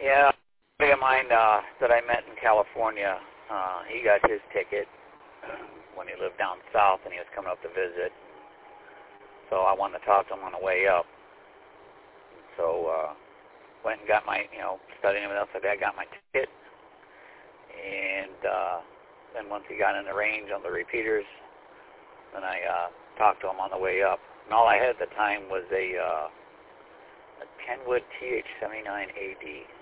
Yeah, a buddy of mine that I met in California, he got his ticket when he lived down south, and he was coming up to visit. So I wanted to talk to him on the way up. So went and got my, studying everything else like that, got my ticket. And then once he got in the range on the repeaters, then I talked to him on the way up. And all I had at the time was a Kenwood TH-79AD.